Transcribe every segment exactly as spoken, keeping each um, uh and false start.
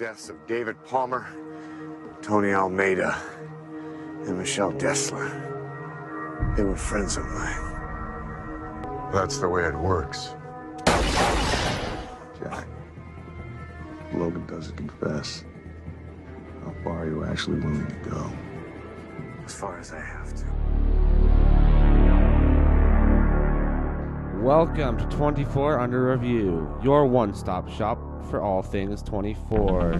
deaths of David Palmer, Tony Almeida, and Michelle Dessler. They were friends of mine. That's the way it works. Jack, Logan doesn't confess. How far are you actually willing to go? As far as I have to. Welcome to twenty-four Under Review, your one-stop shop for all things twenty-four.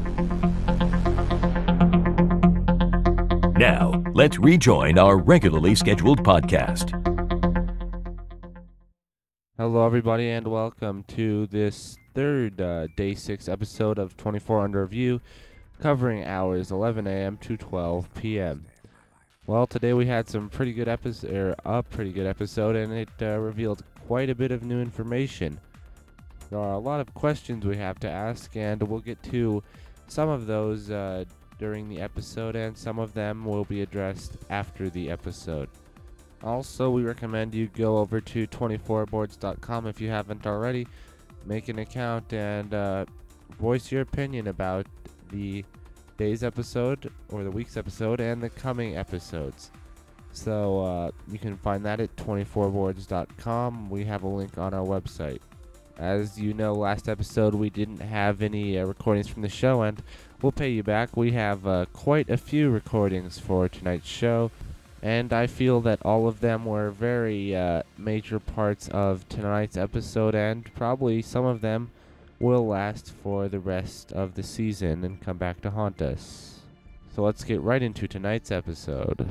Now, let's rejoin our regularly scheduled podcast. Hello, everybody, and welcome to this third uh, day six episode of twenty-four Under Review, covering hours eleven a.m. to twelve p.m. Well, today we had some pretty good episode, er, a pretty good episode, and it uh, revealed quite a bit of new information. There are a lot of questions we have to ask, and we'll get to some of those uh, during the episode, and some of them will be addressed after the episode. Also, we recommend you go over to twenty-four boards dot com if you haven't already, make an account, and uh, voice your opinion about the day's episode, or the week's episode, and the coming episodes. So uh, you can find that at twenty-four boards dot com. We have a link on our website. As you know, last episode we didn't have any uh, recordings from the show, and we'll pay you back. We have uh, quite a few recordings for tonight's show, and I feel that all of them were very uh, major parts of tonight's episode, and probably some of them will last for the rest of the season and come back to haunt us. So let's get right into tonight's episode.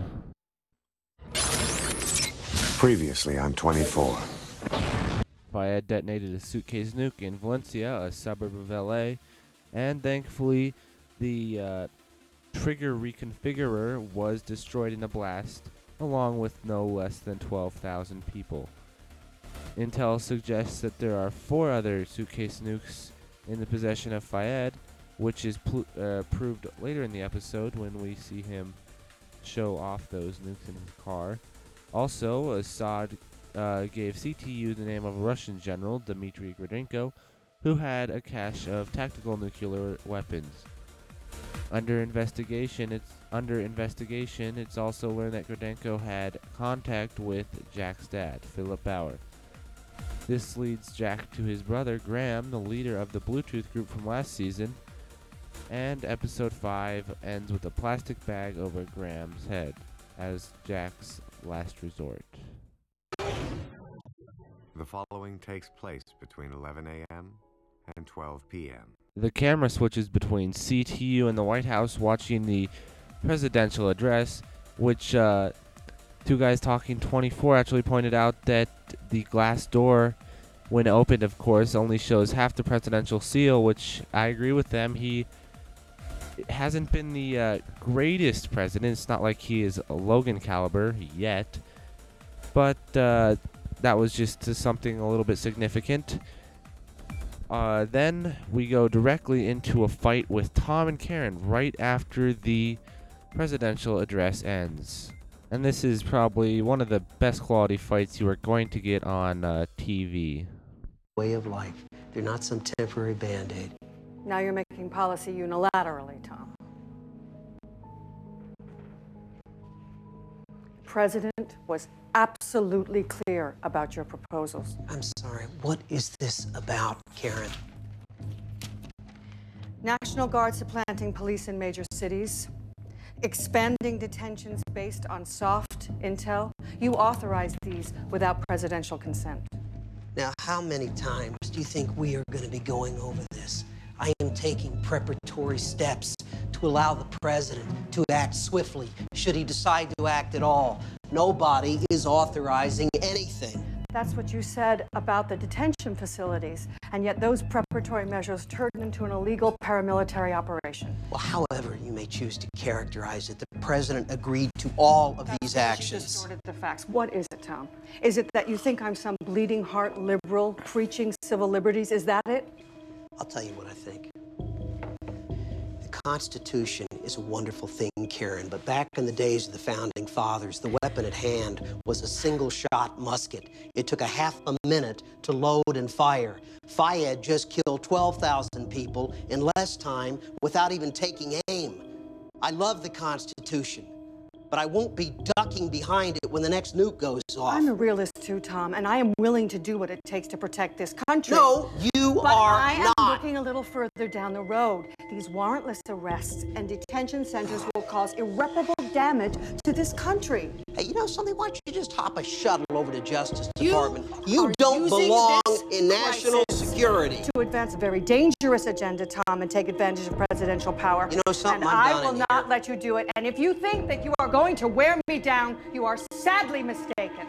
Previously on twenty-four. Fayed detonated a suitcase nuke in Valencia, a suburb of L A, and thankfully the uh, trigger reconfigurer was destroyed in a blast, along with no less than twelve thousand people. Intel suggests that there are four other suitcase nukes in the possession of Fayed, which is pl- uh, proved later in the episode when we see him show off those nukes in his car. Also, Assad uh, gave C T U the name of a Russian general, Dmitry Gradenko, who had a cache of tactical nuclear weapons. Under investigation, it's under investigation. It's also learned that Gradenko had contact with Jack's dad, Philip Bauer. This leads Jack to his brother Graham, the leader of the Bluetooth group from last season, and episode five ends with a plastic bag over Graham's head as Jack's last resort. The following takes place between eleven a.m. and twelve p.m. The camera switches between C T U and the White House watching the presidential address, which uh, two guys talking twenty-four actually pointed out that the glass door, when opened, of course, only shows half the presidential seal, which I agree with them. He hasn't been the uh, greatest president. It's not like he is a Logan caliber yet, but uh, that was just uh, something a little bit significant. Uh, then we go directly into a fight with Tom and Karen right after the presidential address ends. And this is probably one of the best quality fights you are going to get on uh, T V. Way of life. They're not some temporary Band-Aid. Now you're making policy unilaterally, Tom. The president was absolutely clear about your proposals. I'm sorry, what is this about, Karen? National Guard supplanting police in major cities, expanding detentions based on soft intel. You authorized these without presidential consent. Now, how many times do you think we are going to be going over this? I am taking preparatory steps to allow the president to act swiftly, should he decide to act at all. Nobody is authorizing anything. That's what you said about the detention facilities, and yet those preparatory measures turned into an illegal paramilitary operation. Well, however you may choose to characterize it, the president agreed to all of That's these you actions. distorted the facts. What is it, Tom? Is it that you think I'm some bleeding heart liberal preaching civil liberties? Is that it? I'll tell you what I think. The Constitution is a wonderful thing, Karen, but back in the days of the Founding Fathers, the weapon at hand was a single-shot musket. It took a half a minute to load and fire. Fayed just killed twelve thousand people in less time without even taking aim. I love the Constitution, but I won't be ducking behind it when the next nuke goes off. I'm a realist too, Tom, and I am willing to do what it takes to protect this country. No, you but are I am not. looking a little further down the road. These warrantless arrests and detention centers will cause irreparable damage to this country. Hey, you know something? Why don't you just hop a shuttle over to Justice You Department? You are don't using belong this in national crisis security. to advance a very dangerous agenda, Tom, and take advantage of presidential power. You know something? And I'm I done will in not here. let you do it. And if you think that you are going to wear me down, you are sadly mistaken.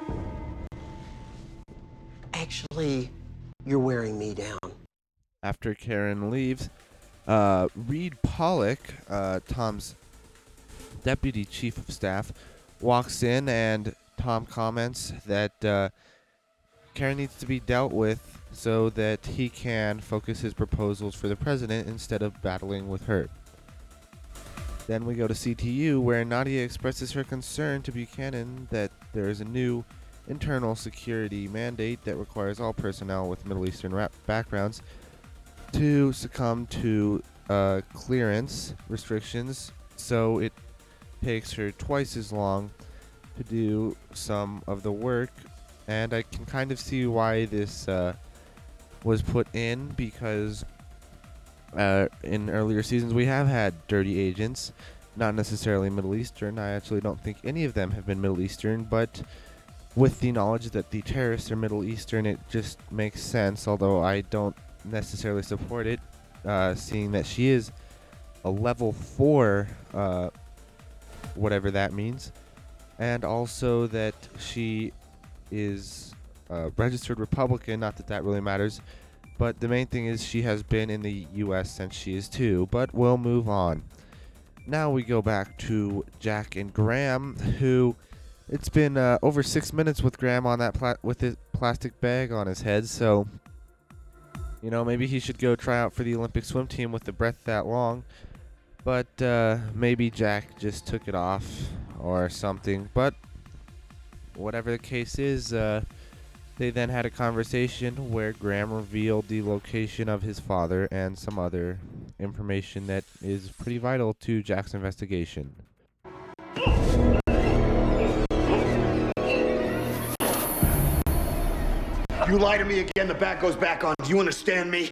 Actually, you're wearing me down. After Karen leaves, uh, Reed Pollock, uh, Tom's deputy chief of staff, walks in, and Tom comments that uh, Karen needs to be dealt with so that he can focus his proposals for the president instead of battling with her. Then we go to C T U, where Nadia expresses her concern to Buchanan that there is a new internal security mandate that requires all personnel with Middle Eastern rap backgrounds to succumb to uh, clearance restrictions, so it takes her twice as long to do some of the work. And I can kind of see why this uh, was put in, because uh, in earlier seasons we have had dirty agents, not necessarily Middle Eastern. I actually don't think any of them have been Middle Eastern, but with the knowledge that the terrorists are Middle Eastern, it just makes sense, although I don't necessarily support it, uh, seeing that she is a level four, uh, whatever that means, and also that she is a registered Republican. Not that that really matters, but the main thing is she has been in the U S since she is two. But we'll move on. Now we go back to Jack and Graham, who it's been uh, over six minutes with Graham on that pla- with his plastic bag on his head, so you know, maybe he should go try out for the Olympic swim team with the breath that long. But uh, maybe Jack just took it off or something. But whatever the case is, uh, they then had a conversation where Graham revealed the location of his father and some other information that is pretty vital to Jack's investigation. You lie to me again, the bat goes back on. Do you understand me?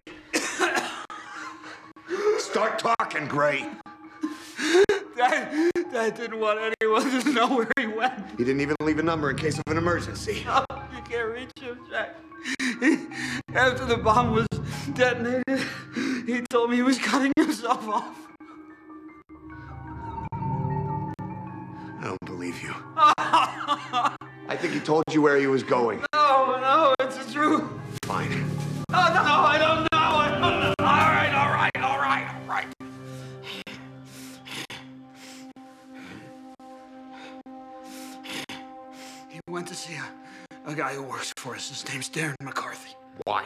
Start talking, Gray. Dad, Dad didn't want anyone to know where he went. He didn't even leave a number in case of an emergency. Oh, you can't reach him, Jack. He, after the bomb was detonated, he told me he was cutting himself off. I don't believe you. I think he told you where he was going. No, no, it's the truth. Fine. Oh, no, I don't know. I don't know. All right, all right, all right, all right. He went to see a, a guy who works for us. His name's Darren McCarthy. Why?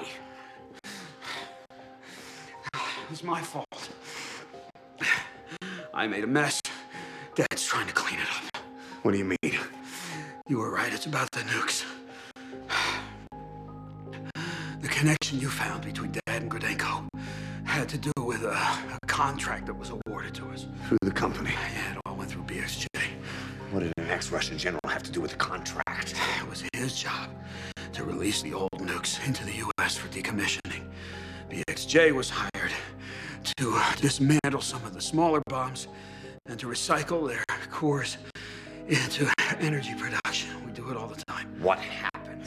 It was my fault. I made a mess. Dad's trying to clean it up. What do you mean? You were right. It's about the nukes. The connection you found between Dad and Grodenko had to do with a, a contract that was awarded to us. Through the company. Yeah, it all went through B X J. What did an ex-Russian general have to do with the contract? It was his job to release the old nukes into the U S for decommissioning. B X J was hired to uh, dismantle some of the smaller bombs and to recycle their cores into energy production. We do it all the time. What happened?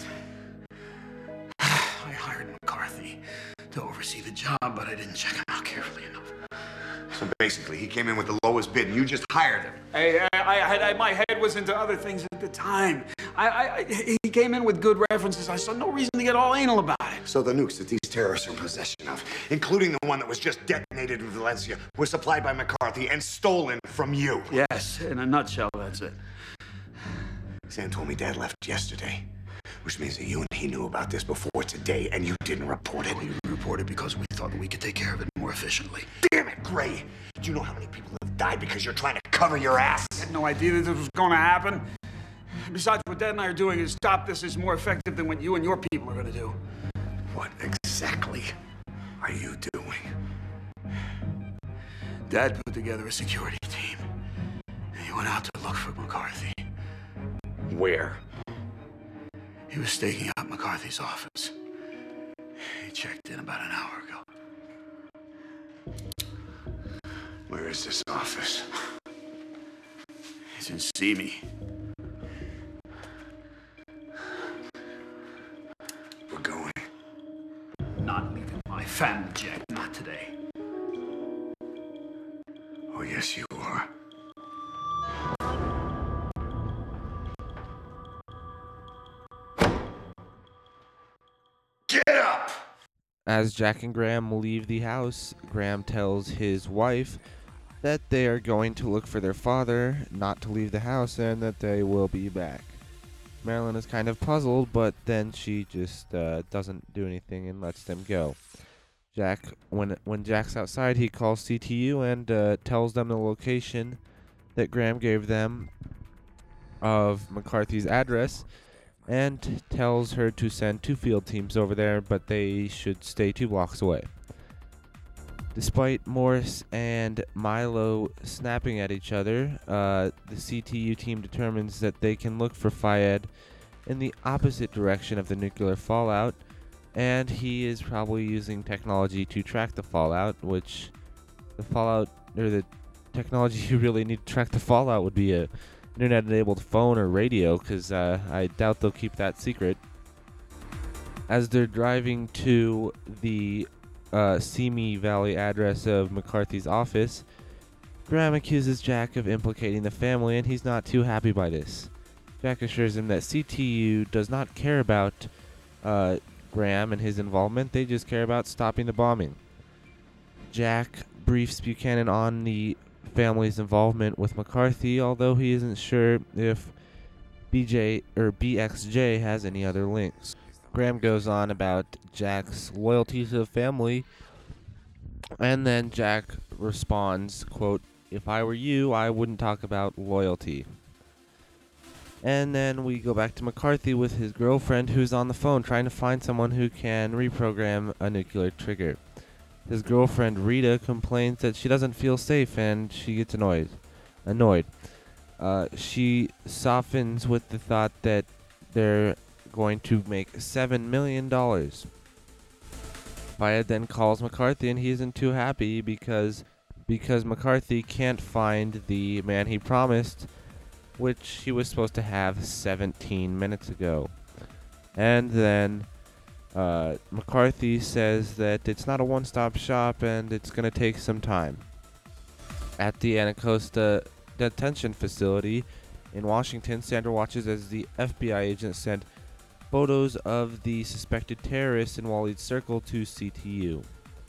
I hired McCarthy to oversee the job, but I didn't check him out carefully enough. So basically, he came in with the lowest bid and you just hired him. Hey, I, I, had, I, my head was into other things at the time. I, I, I, he came in with good references. I saw no reason to get all anal about it. So the nukes that these terrorists are in possession of, including the one that was just detonated in Valencia, were supplied by McCarthy and stolen from you. Yes, in a nutshell, that's it. Sam told me Dad left yesterday, which means that you and he knew about this before today, and you didn't report it. We reported because we thought that we could take care of it more more efficiently. Damn it, Gray! Do you know how many people have died because you're trying to cover your ass? I had no idea that this was going to happen. Besides, what Dad and I are doing is stop this is more effective than what you and your people are going to do. What exactly are you doing? Dad put together a security team. He went out to look for McCarthy. Where? He was staking out McCarthy's office. He checked in about an hour ago. Where is this office? It's in Simi. We're going. Not leaving my family, Jack. Not today. Oh, yes, you are. Get up! As Jack and Graham leave the house, Graham tells his wife that they are going to look for their father, not to leave the house, and that they will be back. Marilyn is kind of puzzled, but then she just uh, doesn't do anything and lets them go. Jack, when when Jack's outside, he calls C T U and uh, tells them the location that Graham gave them of McCarthy's address, and tells her to send two field teams over there, but they should stay two blocks away. Despite Morris and Milo snapping at each other, uh, the C T U team determines that they can look for Fayed in the opposite direction of the nuclear fallout, and he is probably using technology to track the fallout, which the fallout, or the technology you really need to track the fallout would be a internet-enabled phone or radio, because uh, I doubt they'll keep that secret. As they're driving to the uh, Simi Valley address of McCarthy's office, Graham accuses Jack of implicating the family, and he's not too happy by this. Jack assures him that C T U does not care about uh, Graham and his involvement, they just care about stopping the bombing. Jack briefs Buchanan on the family's involvement with McCarthy, although he isn't sure if B J or B X J has any other links. Graham goes on about Jack's loyalty to the family, and then Jack responds, quote, "If I were you, I wouldn't talk about loyalty." And then we go back to McCarthy with his girlfriend, who's on the phone trying to find someone who can reprogram a nuclear trigger. His girlfriend Rita complains that she doesn't feel safe, and she gets annoyed. Annoyed. Uh, she softens with the thought that they're going to make seven million dollars. Fayed then calls McCarthy, and he isn't too happy because because McCarthy can't find the man he promised, which he was supposed to have seventeen minutes ago. And then Uh, McCarthy says that it's not a one-stop shop and it's going to take some time. At the Anacostia detention facility in Washington, Sandra watches as the F B I agent sent photos of the suspected terrorists in Waleed's circle to C T U.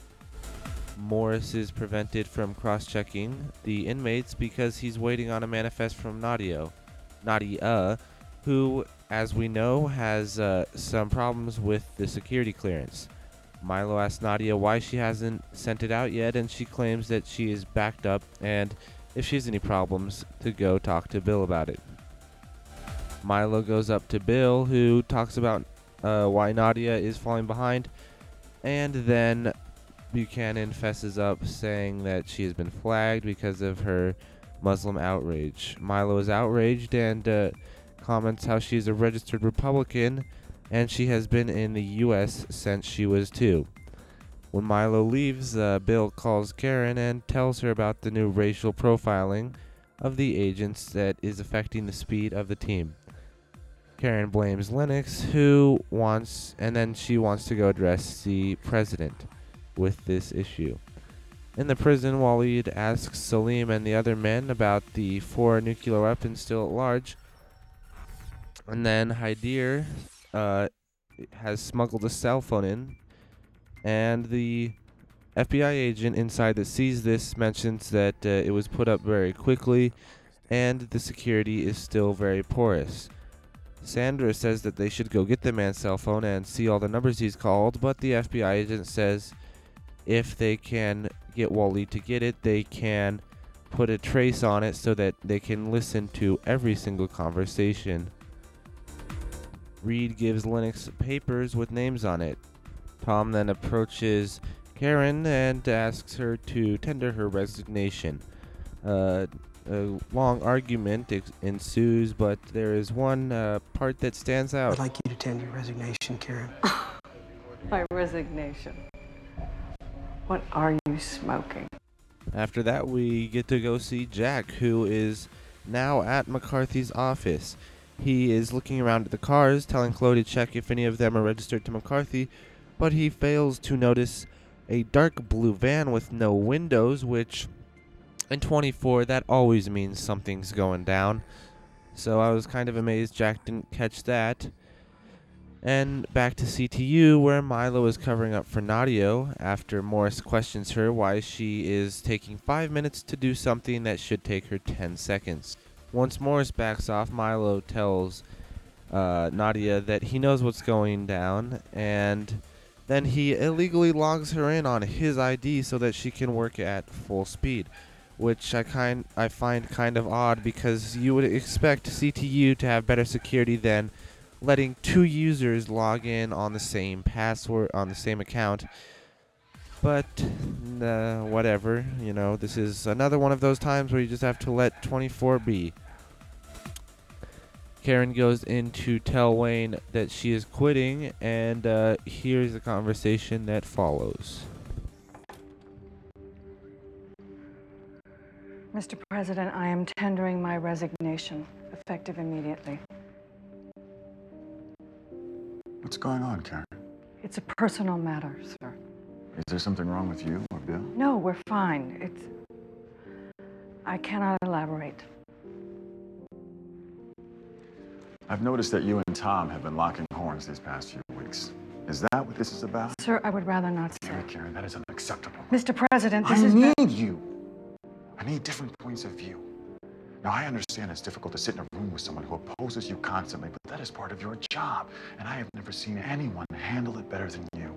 Morris is prevented from cross-checking the inmates because he's waiting on a manifest from Nadia, Nadia, who, as we know, has uh, some problems with the security clearance. Milo asks Nadia why she hasn't sent it out yet, and she claims that she is backed up, and if she has any problems, to go talk to Bill about it. Milo goes up to Bill, who talks about uh, why Nadia is falling behind, and then Buchanan fesses up, saying that she has been flagged because of her Muslim outrage. Milo is outraged and uh, comments how she's a registered Republican and she has been in the U S since she was two. When Milo leaves, uh, Bill calls Karen and tells her about the new racial profiling of the agents that is affecting the speed of the team. Karen blames Lennox, who wants, and then she wants to go address the president with this issue. In the prison, Waleed asks Salim and the other men about the four nuclear weapons still at large. And then Hyder uh, has smuggled a cell phone in, and the F B I agent inside that sees this mentions that uh, it was put up very quickly, and the security is still very porous. Sandra says that they should go get the man's cell phone and see all the numbers he's called, but the F B I agent says if they can get Waleed to get it, they can put a trace on it so that they can listen to every single conversation. Reed gives Lennox papers with names on it. Tom then approaches Karen and asks her to tender her resignation. Uh, a long argument ex- ensues, but there is one uh, part that stands out. I'd like you to tender your resignation, Karen. My resignation. What are you smoking? After that, we get to go see Jack, who is now at McCarthy's office. He is looking around at the cars, telling Chloe to check if any of them are registered to McCarthy, but he fails to notice a dark blue van with no windows, which in twenty-four, that always means something's going down. So I was kind of amazed Jack didn't catch that. And back to C T U, where Milo is covering up for Nadia after Morris questions her why she is taking five minutes to do something that should take her ten seconds. Once Morris backs off, Milo tells uh, Nadia that he knows what's going down, and then he illegally logs her in on his I D so that she can work at full speed, which I kind I find kind of odd because you would expect C T U to have better security than letting two users log in on the same password on the same account. But uh, whatever, you know, this is another one of those times where you just have to let twenty-four be. Karen goes in to tell Wayne that she is quitting, and uh, here's the conversation that follows. Mister President, I am tendering my resignation, effective immediately. What's going on, Karen? It's a personal matter, sir. Is there something wrong with you or Bill? No, we're fine. It's... I cannot elaborate. I've noticed that you and Tom have been locking horns these past few weeks. Is that what this is about? Sir, I would rather not say. Karen, Karen, that is unacceptable. Mister President, this I is... need you. I need different points of view. Now, I understand it's difficult to sit in a room with someone who opposes you constantly, but that is part of your job, and I have never seen anyone handle it better than you.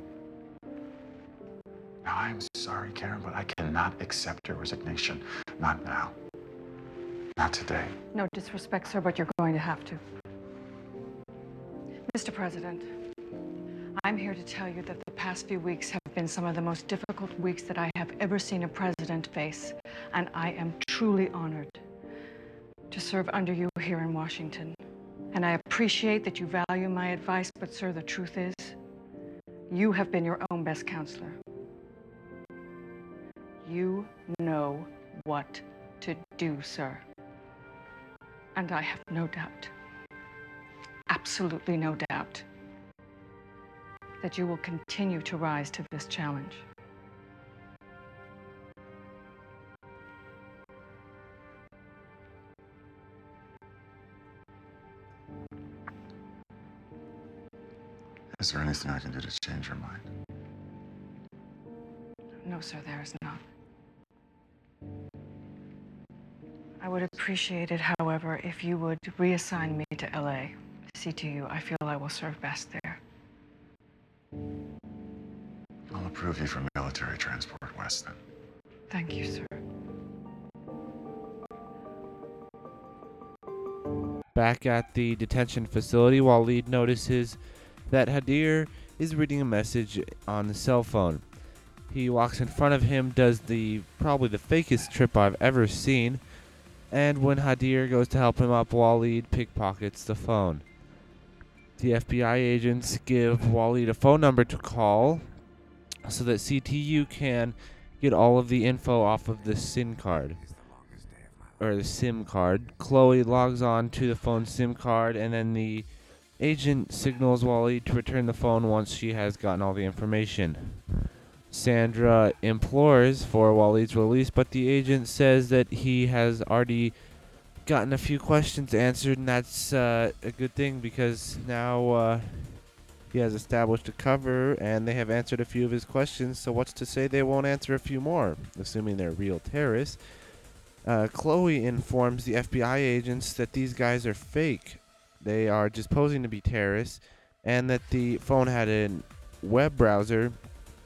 Now, I'm sorry, Karen, but I cannot accept your resignation. Not now. Not today. No disrespect, sir, but you're going to have to. Mister President, I'm here to tell you that the past few weeks have been some of the most difficult weeks that I have ever seen a president face, and I am truly honored to serve under you here in Washington. And I appreciate that you value my advice, but sir, the truth is, you have been your own best counselor. You know what to do, sir. And I have no doubt, absolutely no doubt, that you will continue to rise to this challenge. Is there anything I can do to change your mind? No, sir, there is not. I would appreciate it, however, if you would reassign me to L A. C T U, I feel I will serve best there. I'll approve you for military transport west then. Thank you, sir. Back at the detention facility, Waleed notices that Hadir is reading a message on the cell phone. He walks in front of him, does the probably the fakest trip I've ever seen, and when Hadir goes to help him up, Waleed pickpockets the phone. The F B I agents give Waleed a phone number to call so that C T U can get all of the info off of the SIM card. Or the SIM card. Chloe logs on to the phone's SIM card, and then the agent signals Waleed to return the phone once she has gotten all the information. Sandra implores for Waleed's release, but the agent says that he has already gotten a few questions answered, and that's uh, a good thing because now uh, he has established a cover and they have answered a few of his questions, so what's to say they won't answer a few more, assuming they're real terrorists. Uh, Chloe informs the F B I agents that these guys are fake. They are just posing to be terrorists, and that the phone had a web browser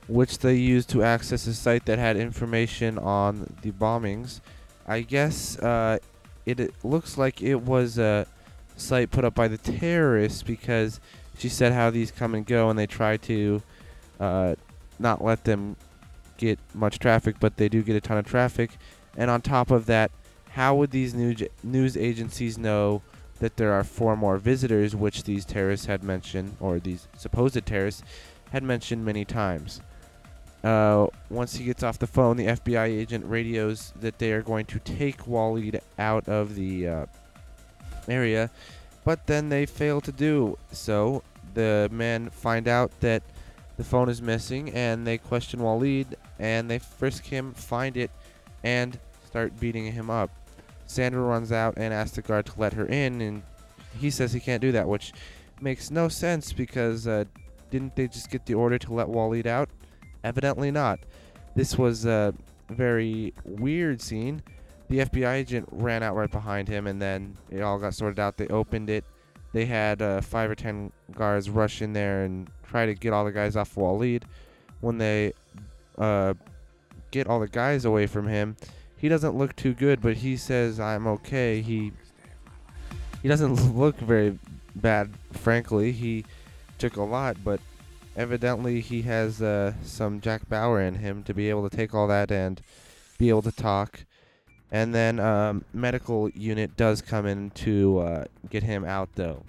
which they used to access a site that had information on the bombings. I guess uh, it, it looks like it was a site put up by the terrorists, because she said how these come and go and they try to uh, not let them get much traffic, but they do get a ton of traffic. And on top of that, how would these news news agencies know that there are four more visitors, which these terrorists had mentioned, or these supposed terrorists had mentioned many times? Uh, once he gets off the phone, the F B I agent radios that they are going to take Waleed out of the uh, area, but then they fail to do so. The men find out that the phone is missing, and they question Waleed, and they frisk him, find it, and start beating him up. Sandra runs out and asks the guard to let her in, and he says he can't do that, which makes no sense, because uh, didn't they just get the order to let Waleed out? Evidently not. This was a very weird scene. The F B I agent ran out right behind him, and then it all got sorted out. They opened it. They had uh, five or ten guards rush in there and try to get all the guys off Waleed. When they uh, get all the guys away from him, he doesn't look too good, but he says, "I'm okay." He he doesn't look very bad, frankly. He took a lot, but evidently he has uh, some Jack Bauer in him to be able to take all that and be able to talk. And then um, medical unit does come in to uh, get him out, though.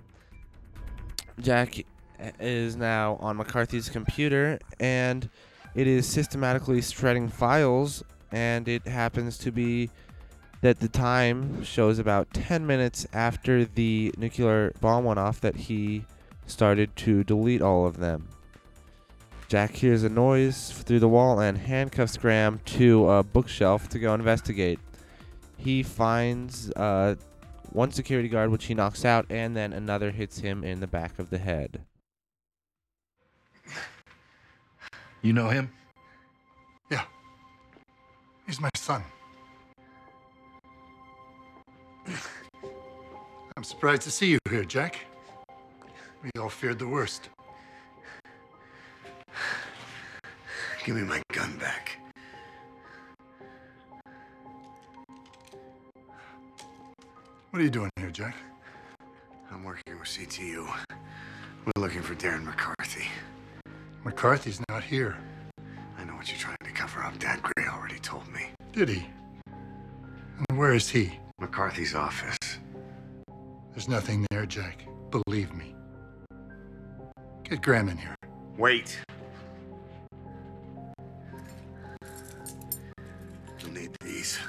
Jack is now on McCarthy's computer, and it is systematically shredding files, and it happens to be that the time shows about ten minutes after the nuclear bomb went off that he started to delete all of them. Jack hears a noise through the wall and handcuffs Graham to a bookshelf to go investigate. He finds uh, one security guard, which he knocks out, and then another hits him in the back of the head. You know him? Yeah. He's my son. I'm surprised to see you here, Jack. We all feared the worst. Give me my gun back. What are you doing here, Jack? I'm working with C T U. We're looking for Darren McCarthy. McCarthy's not here. I know what you're trying to cover up. Dad Gray already told me. Did he? And where is he? McCarthy's office. There's nothing there, Jack. Believe me. Get Graham in here. Wait. You'll need these.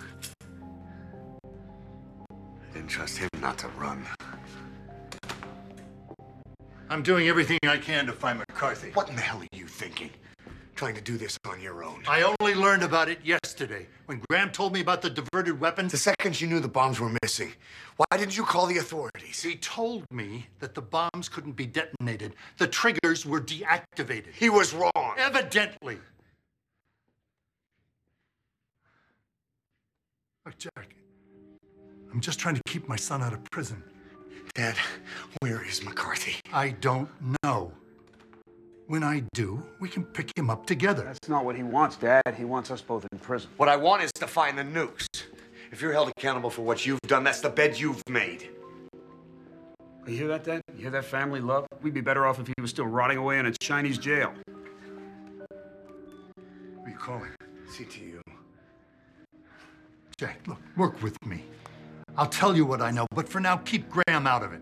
I didn't trust him not to run. I'm doing everything I can to find McCarthy. What in the hell are you thinking? Trying to do this on your own? I only learned about it yesterday, when Graham told me about the diverted weapons. The second you knew the bombs were missing, why didn't you call the authorities? He told me that the bombs couldn't be detonated. The triggers were deactivated. He was wrong. Evidently. Look, Jack, I'm just trying to keep my son out of prison. Dad, where is McCarthy? I don't know. When I do, we can pick him up together. That's not what he wants, Dad. He wants us both in prison. What I want is to find the nukes. If you're held accountable for what you've done, that's the bed you've made. You hear that, Dad? You hear that family love? We'd be better off if he was still rotting away in a Chinese jail. Who are you calling? C T U. Jack, look, work with me. I'll tell you what I know, but for now, keep Graham out of it.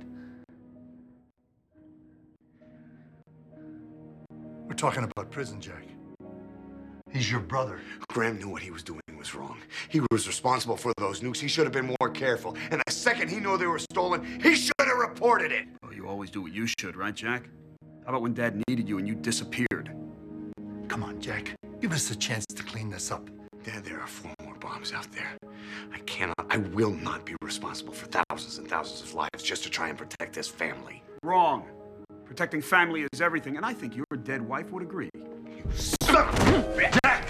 We're talking about prison, Jack. He's your brother. Graham knew what he was doing was wrong. He was responsible for those nukes. He should have been more careful. And the second he knew they were stolen, he should have reported it. Oh, you always do what you should, right, Jack? How about when Dad needed you and you disappeared? Come on, Jack. Give us a chance to clean this up. Dad, there are four more bombs out there. I cannot, I will not be responsible for thousands and thousands of lives just to try and protect this family. Wrong. Protecting family is everything, and I think your dead wife would agree. You son of a bitch! Jack!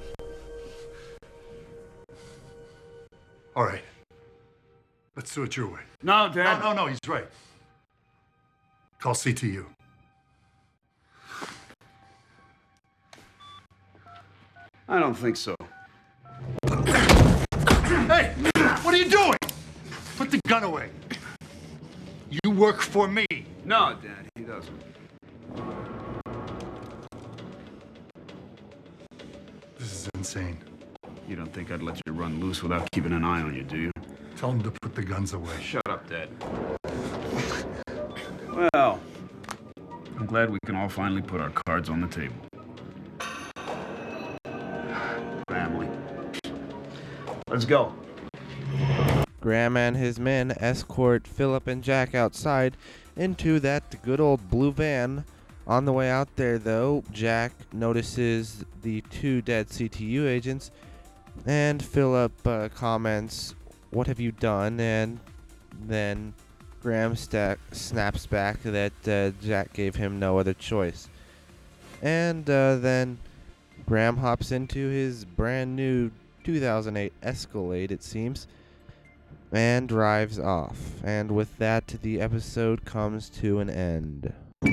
All right. Let's do it your way. No, Dad. No, no, no, he's right. Call C T U. I don't think so. Hey, what are you doing? Put the gun away. You work for me. No, Dad, he doesn't. This is insane. You don't think I'd let you run loose without keeping an eye on you, do you? Tell him to put the guns away. Shut up, Dad. Well, I'm glad we can all finally put our cards on the table. Family. Let's go. Graham and his men escort Philip and Jack outside into that good old blue van. On the way out there, though, Jack notices the two dead C T U agents, and Philip uh, comments, "What have you done?" And then Graham sta- snaps back that uh, Jack gave him no other choice. And uh, then Graham hops into his brand new two thousand eight Escalade, it seems, and drives off. And with that, the episode comes to an end.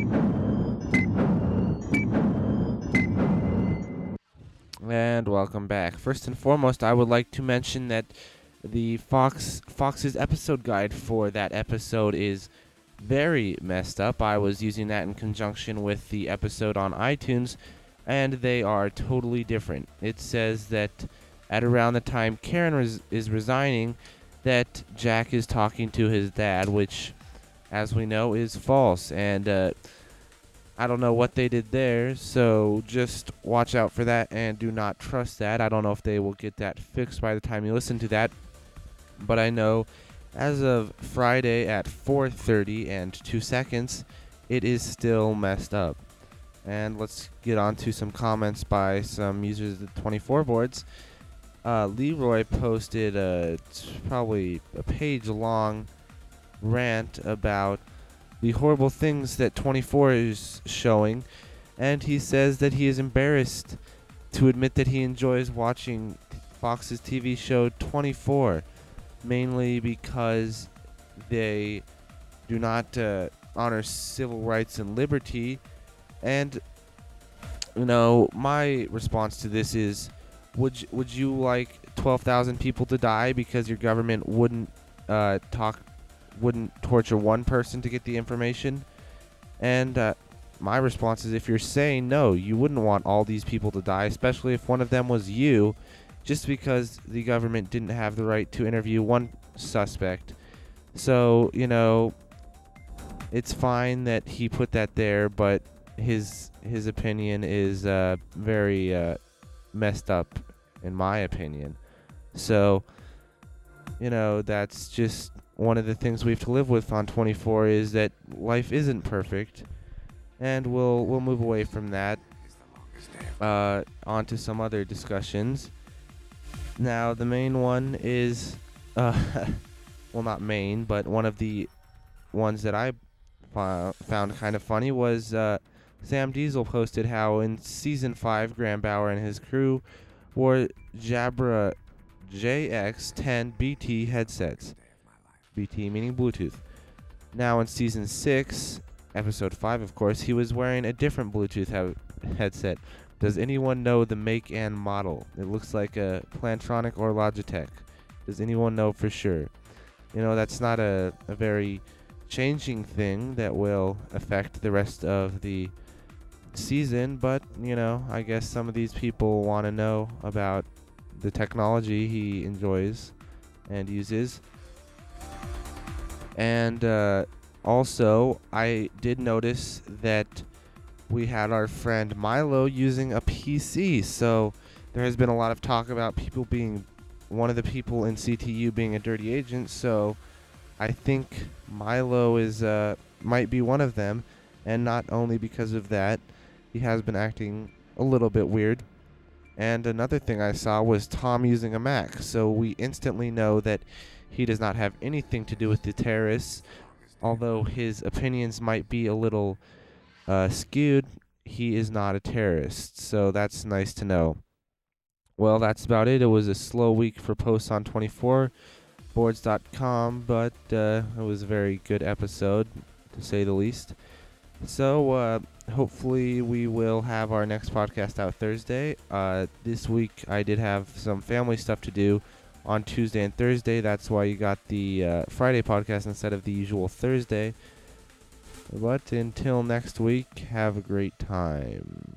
And welcome back. First and foremost, I would like to mention that the Fox Fox's episode guide for that episode is very messed up. I was using that in conjunction with the episode on iTunes, and they are totally different. It says that at around the time Karen res- is resigning, that Jack is talking to his dad, which, as we know, is false. And uh, I don't know what they did there, so just watch out for that and do not trust that. I don't know if they will get that fixed by the time you listen to that, but I know as of Friday at four thirty and two seconds, it is still messed up. And let's get on to some comments by some users of the twenty-four boards. Uh, Leroy posted a probably a page-long rant about the horrible things that twenty-four is showing, and he says that he is embarrassed to admit that he enjoys watching Fox's T V show twenty-four, mainly because they do not uh, honor civil rights and liberty. And, you know, my response to this is, would you, would you like twelve thousand people to die because your government wouldn't uh, talk wouldn't torture one person to get the information? And uh, my response is, if you're saying no, you wouldn't want all these people to die, especially if one of them was you, just because the government didn't have the right to interview one suspect. So, you know, it's fine that he put that there, but his his opinion is uh, very uh, messed up, in my opinion. So, you know, that's just one of the things we have to live with on twenty-four, is that life isn't perfect, and we'll we'll move away from that uh, on to some other discussions. Now, the main one is, uh, well, not main, but one of the ones that I f- found kind of funny was uh, Sam Diesel posted how in season five, Graham Bauer and his crew wore Jabra J X ten B T headsets. B T meaning Bluetooth. Now in season six, episode five, of course, he was wearing a different Bluetooth he- headset. Does anyone know the make and model? It looks like a Plantronic or Logitech. Does anyone know for sure? You know, that's not a, a very changing thing that will affect the rest of the season, but, you know, I guess some of these people want to know about the technology he enjoys and uses. And uh, also, I did notice that we had our friend Milo using a P C. So there has been a lot of talk about people being, one of the people in C T U being a dirty agent. So I think Milo is uh, might be one of them. And not only because of that, he has been acting a little bit weird. And another thing I saw was Tom using a Mac. So we instantly know that he does not have anything to do with the terrorists. Although his opinions might be a little uh, skewed, he is not a terrorist. So that's nice to know. Well, that's about it. It was a slow week for posts on twenty-four boards dot com, but uh, it was a very good episode, to say the least. So uh, hopefully we will have our next podcast out Thursday. Uh, this week I did have some family stuff to do on Tuesday and Thursday. That's why you got the uh, Friday podcast instead of the usual Thursday. But until next week, have a great time.